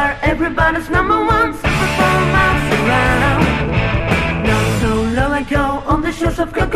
are everybody's number one, super for miles around. Not so long ago, on the shores of